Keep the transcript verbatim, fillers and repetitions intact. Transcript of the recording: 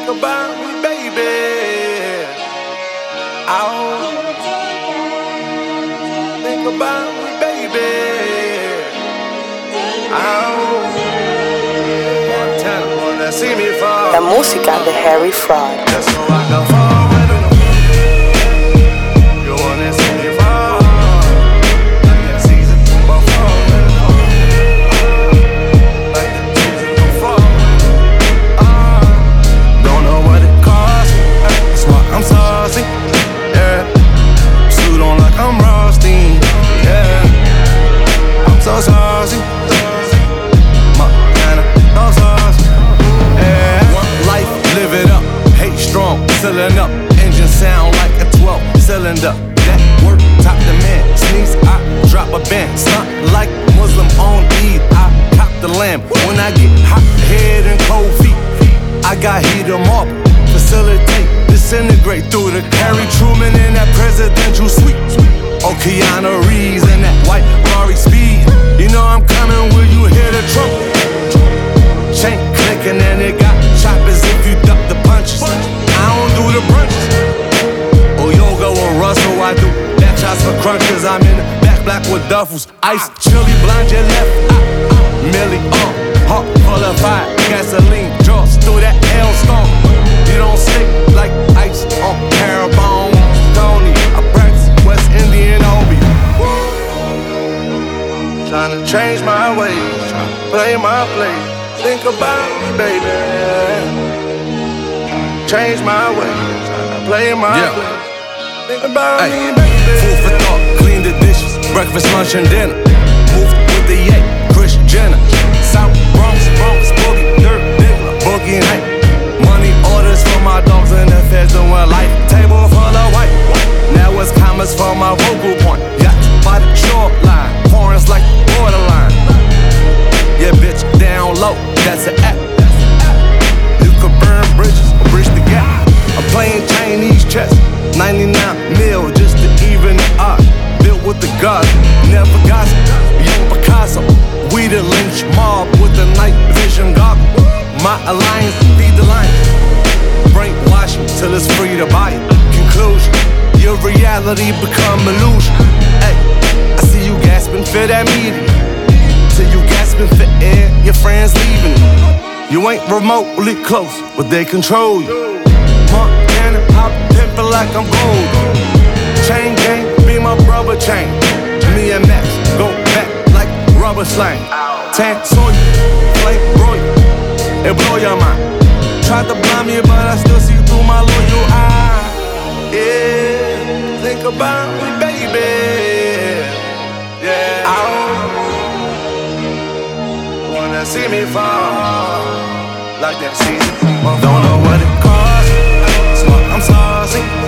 about me, baby. Oh, think about me, baby. Oh, Montana, wanna see me fall. La música de Harry Fraud. Just so I can fall with them. You wanna see me fall. Like that season before. Like that season before. Uh, don't know what it costs. That's why I'm saucy. Yeah. Suit on like I'm Rothstein. Yeah. I'm so saucy. Montana, I'm saucy. Yeah. Work life, live it up. Hate strong, filling up. Engine sound like a twelve cylinder. That work, top the man. Sneeze, I drop a band. Stunt like Muslim on Eid. I cop the lamb. When I get hot head and cold feet, I got heat 'em up. Facilitate, disintegrate through the Harry Truman in that presidential suite. Oh, Keanu Reeves in that white Rari Speed. You know I'm coming when you hear the trumpet. Chain clicking and it got choppers if you duck the punches. I don't do the brunches. Oh, yoga or Russell, I do back shots for crunches. I'm in the back black with duffels. Ice, chili, blind your left eye. Millie, uh, heart full of fire. Gasoline, drops through that L storm. You don't stick like ice on Parabone. Tony, I practice West Indian Obi. Trying to change my ways, play my play. Think about me, baby. Change my ways, play my yeah. play. Think about Ay. me, baby. Food for thought, clean the dishes. Breakfast, lunch, and dinner. Move with the yay, Kris Jenner. South Bronx, Bronx, boogie, dirt, nigga, boogie night. Money orders for my dogs and the feds doing life. Table full of white. Now it's commas for my vocal point. Yachts by the shoreline. Foreigns like borderline. Yeah, bitch, down low. That's an app. You could burn bridges or bridge the gap. I'm playing Chinese chess. ninety-nine mil just to even the odds. Built with the gods. Never gossip. Young Picasso. We the lynch mob with the night vision goggle. My alliance, feed the lion. Brainwash you till it's free to buy it. Conclusion, your reality become illusion. Hey, I see you gasping for that media. Till you gasping for air, your friends leaving. You ain't remotely close, but they control you. Montana, I'm pimpin' like I'm gold. Chain gang, be my brother chain. Me and Max go back like rubber slang. Tan soy, flake broil. It blow your mind. Tried to blind me, but I still see through my loyal eye. Yeah, think about me, baby. Yeah, I wanna see me fall like that season. Don't know what it costs, so I'm saucy.